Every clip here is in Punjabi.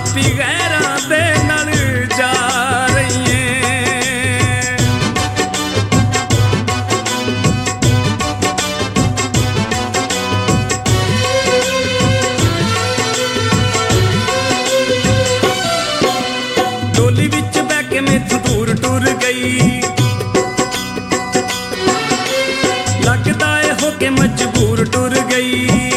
ਆਪੀ ਗੈਰਾਂ ਦੇ ਨਾਲ ਜਾ ਰਹੀ ਏ। ਡੋਲੀ ਵਿੱਚ ਬਹਿ ਕੇ ਮੈਥੋਂ ਦੂਰ ਟੁਰ ਗਈ, ਲੱਗਦਾ ਏ ਹੋ ਕੇ ਮਜਬੂਰ ਟੁਰ ਗਈ।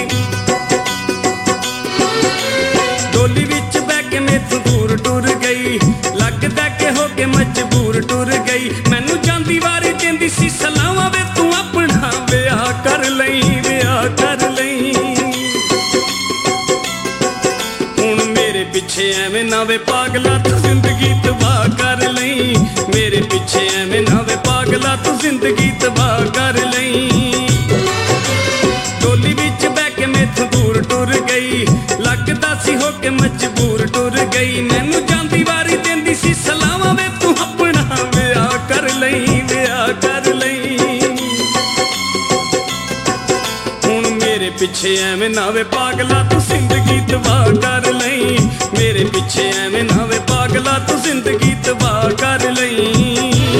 ਡੋਲੀ ਵਿੱਚ ਬਹਿ ਕੇ ਮੈਥੋਂ ਦੂਰ ਟੁਰ ਗਈ, ਲੱਗਦਾ ਕਿ ਹੋ ਕੇ ਮਜਬੂਰ ਟੁਰ ਗਈ। ਮੈਨੂੰ ਜਾਂਦੀ ਵਾਰੀ ਕਹਿੰਦੀ ਸੀ ਸਲਾਵਾਂ ਵੇ ਤੂੰ ਆਪਣਾ ਵਿਆਹ ਕਰ ਲਈ, ਵਿਆਹ ਕਰ ਲਈ। ਹੁਣ ਮੇਰੇ ਪਿੱਛੇ ਐਵੇਂ ਨਾ ਵੇ ਪਾਗਲਾ ਤੂੰ ਜ਼ਿੰਦਗੀ ਤਬਾਹ ਕਰ ਲਈ, ਮੇਰੇ ਪਿੱਛੇ ਐਵੇਂ ਨਾ ਵੇ ਪਾਗਲਾ ਤੂੰ ਜ਼ਿੰਦਗੀ ਤਬਾਹ ਕਰ ਲਈ। ਡੋਲੀ ਵਿੱਚ ਬਹਿ ਕੇ ਮੈਥੋਂ ਦੂਰ ਟੁਰ ਗਈ, ਲੱਗਦਾ ਸੀ ਹੋ ਕੇ ਮਜਬੂਰ ਟੁਰ ਗਈ। ਮੈਨੂੰ ਜਾਂਦੀ ਵਾਰੀ ਦਿੰਦੀ ਸੀ ਸਲਾਵਾਂ ਵੇ ਤੂੰ ਆਪਣਾ ਵਿਆਹ ਕਰ ਲਈ, ਵਿਆਹ ਕਰ ਲਈ। ਹੁਣ ਮੇਰੇ ਪਿੱਛੇ ਐਵੇਂ ਨਾ ਵੇ ਪਾਗਲਾ ਤੂੰ ਜ਼ਿੰਦਗੀ ਤਬਾਹ ਕਰ ਲਈ, ਮੇਰੇ ਪਿੱਛੇ ਐਵੇਂ ਨਾ ਵੇ ਪਾਗਲਾ ਤੂੰ ਜ਼ਿੰਦਗੀ ਤਬਾਹ ਕਰ ਲਈ।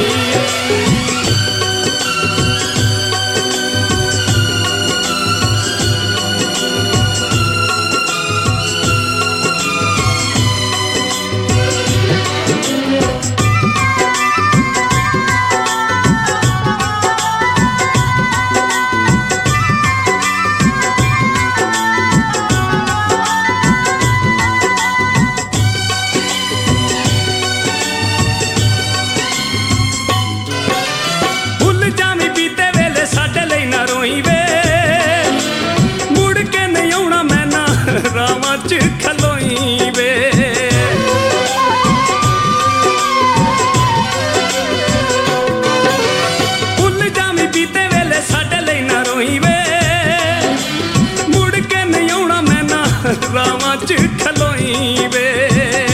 ਰਾਵਾਂ ਚ ਖਲੋਈ ਵੇ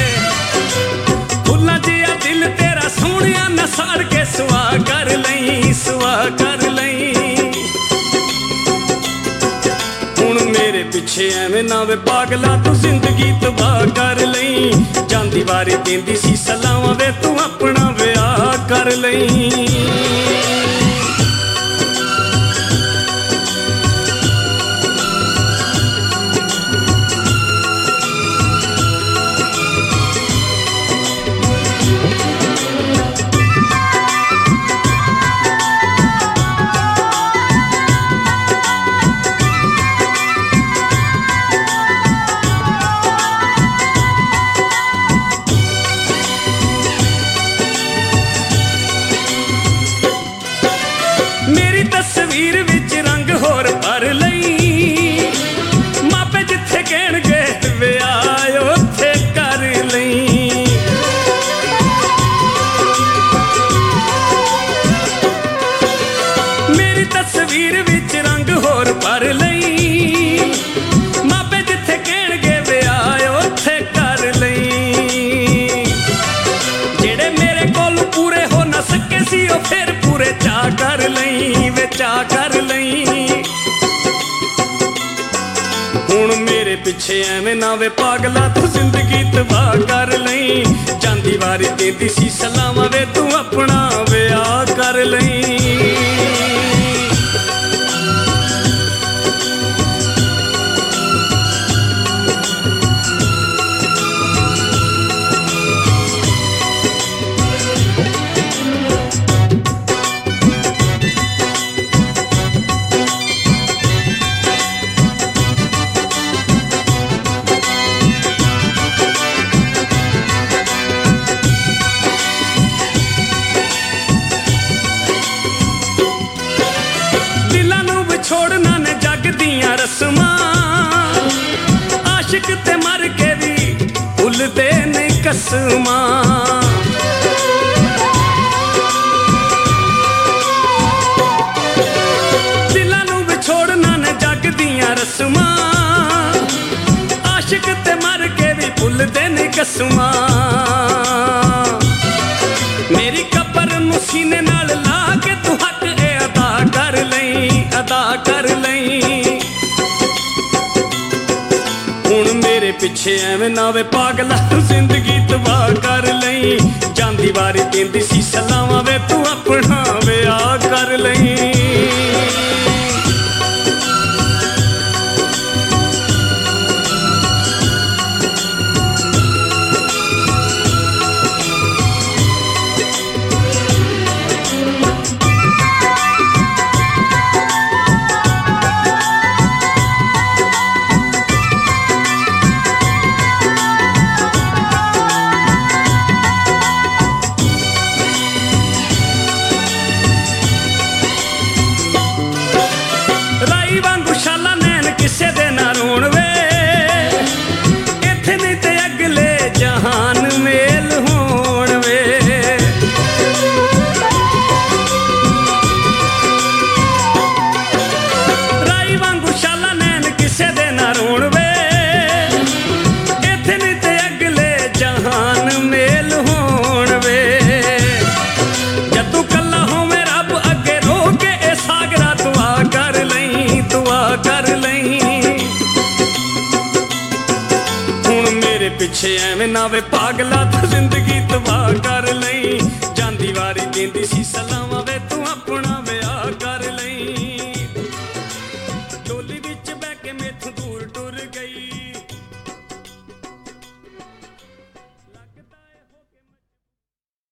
ਫੁੱਲਾਂ ਜਿਹਾ ਦਿਲ ਤੇਰਾ ਸੋਹਣਿਆ ਨਾ ਸਾੜ ਕੇ ਸੁਆਹ ਕਰ ਲਈ, ਸੁਆਹ ਕਰ ਲਈ। ਹੁਣ ਮੇਰੇ ਪਿੱਛੇ ਐਵੇਂ ਨਾ ਵੇ ਪਾਗਲਾ ਤੂੰ ਜ਼ਿੰਦਗੀ ਤਬਾਹ ਕਰ ਲਈ, ਜਾਂਦੀ ਵਾਰੀ ਦਿੰਦੀ ਸੀ ਸਲਾਵਾਂ ਵੇ ਤੂੰ ਆਪਣਾ ਵਿਆਹ ਕਰ ਲਈ। ਮੇਰੀ ਤਸਵੀਰ ਵਿੱਚ ਰੰਗ ਹੋਰ ਭਰ ਲਈ, ਮਾਪੇ ਜਿੱਥੇ ਕਹਿਣਗੇ ਵਿਆਹ ਉੱਥੇ ਕਰ ਲਈ। ਮੇਰੀ ਤਸਵੀਰ ਵਿੱਚ ਰੰਗ ਹੋਰ ਭਰ ਲਈ, ਮਾਪੇ ਜਿੱਥੇ ਕਹਿਣਗੇ ਵਿਆਹ ਉੱਥੇ ਕਰ ਲਈ। ਜਿਹੜੇ ਮੇਰੇ ਕੋਲ ਪੂਰੇ ਹੋ ਨਾ ਸਕੇ ਸੀ ਉਹ ਫਿਰ ਪੂਰੇ ਚਾਅ ਕਰ ਲਈ, ਵੇ ਚਾਅ ਕਰ ਲਈ। ਹੁਣ ਮੇਰੇ ਪਿੱਛੇ ਐਵੇਂ ਨਾ ਵੇ ਪਾਗਲਾ ਤੂੰ ਜ਼ਿੰਦਗੀ ਤਬਾਹ ਕਰ ਲਈ, ਜਾਂਦੀ ਵਾਰੀ ਦਿੰਦੀ ਸੀ ਸਲਾਵਾਂ ਵੇ ਤੂੰ ਆਪਣਾ ਵਿਆਹ ਕਰ ਲਈ। ਛੋੜਨਾ ਨੇ ਜੱਗ ਦੀਆਂ ਰਸਮਾਂ, ਆਸ਼ਿਕ ਤੇ ਮਰ ਕੇ ਵੀ ਭੁੱਲਦੇ ਨੇ ਕਸਮਾਂ। ਦਿਲਾਂ ਨੂੰ ਵਿਛੋੜਨਾ ਨੇ ਜੱਗ ਦੀਆਂ ਰਸਮਾਂ, ਆਸ਼ਿਕ ਤੇ ਮਰ ਕੇ ਵੀ ਭੁੱਲਦੇ ਨੇ ਕਸਮਾਂ। ਮੇਰੀ ਕਬਰ ਨੂੰ ਸੀਨੇ ਨਾਲ ਲਾ ਕੇ ਤੂੰ ਹੱਕ ਇਹ ਅਦਾ ਕਰ ਲਈ, ਅਦਾ ਕਰ ਲਈ। ਹੁਣ ਮੇਰੇ ਪਿੱਛੇ ਪਿੱਛੇ ਐਵੇਂ ਨਾ ਵੇ ਪਾਗਲਾ ਤੂੰ ਜ਼ਿੰਦਗੀ ਤਬਾਹ ਕਰ ਲਈ। ਜਾਂਦੀ ਵਾਰੀ ਦਿੰਦੀ ਸੀ ਸਲਾਵਾਂ ਵੇ ਤੂੰ ਆਪਣਾ ਵਿਆਹ ਕਰ ਲਈ। ਰਾਈ ਵਾਂਗੂ ਸ਼ਾਲਾ ਨੈਣ ਕਿਸੇ ਦੇ ਨਾ ਰੋਣ ਵੇ, ਇੱਥੇ ਨਹੀਂ ਤੇ ਅਗਲੇ ਜਹਾਨ ਮੇਲ ਹੋਣ ਵੇ। ਰਾਈ ਵਾਂਗੂ ਸ਼ਾਲਾ ਨੈਣ ਕਿਸੇ ਦੇ ਨਾ ਰੋਣ ਵੇ, ਇੱਥੇ ਨਹੀਂ ਤੇ ਅਗਲੇ ਜਹਾਨ ਮੇਲ ਹੋਣ ਵੇ। ਜਦ ਤੂੰ ਕੱਲਾ ਹੋਵੇਂ ਰੱਬ ਅੱਗੇ ਰੋ ਕੇ ਇਹ ਸਾਗਰਾ ਦੁਆ ਕਰ ਲਈ, ਦੁਆ ਕਰ ਲਈ। ਹੁਣ ਮੇਰੇ ਪਿੱਛੇ ਐਵੇਂ ਨਾ ਵੇ ਪਾਗਲਾ ਤੂੰ ਜ਼ਿੰਦਗੀ ਤਬਾਹ ਕਰ ਲਈ। ਜਾਂਦੀ ਵਾਰੀ ਦਿੰਦੀ ਸੀ ਸਲਾਵਾਂ ਵੇ